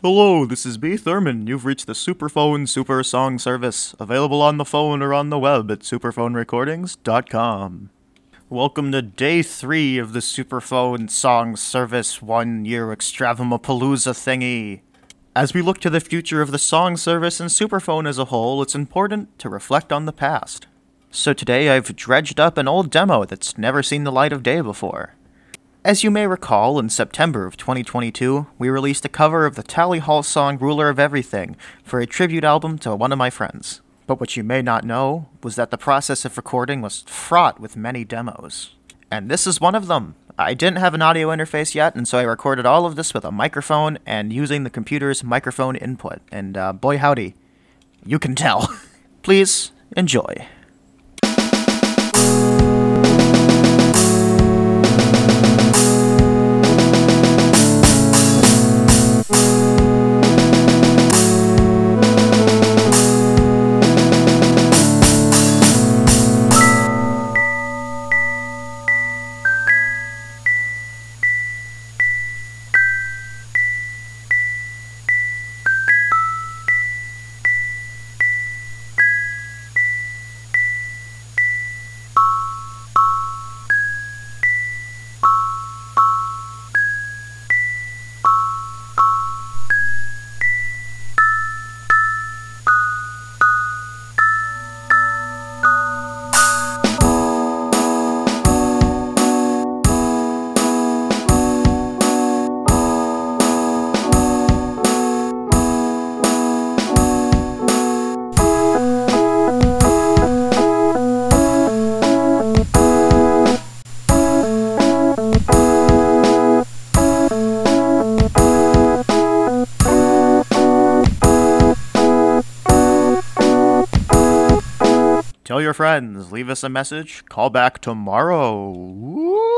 Hello, this is B. Thurman. You've reached the Superphone Super Song Service, available on the phone or on the web at superphonerecordings.com. Welcome to Day 3 of the Superphone Song Service 1 year extravamapalooza thingy. As we look to the future of the song service and Superphone as a whole, it's important to reflect on the past. So today I've dredged up an old demo that's never seen the light of day before. As you may recall, in September of 2022, we released a cover of the Tally Hall song Ruler of Everything for a tribute album to one of my friends. But what you may not know was that the process of recording was fraught with many demos. And this is one of them. I didn't have an audio interface yet, and so I recorded all of this with a microphone and using the computer's microphone input. And boy howdy, you can tell. Please enjoy. Tell your friends, leave us a message, call back tomorrow. Woo!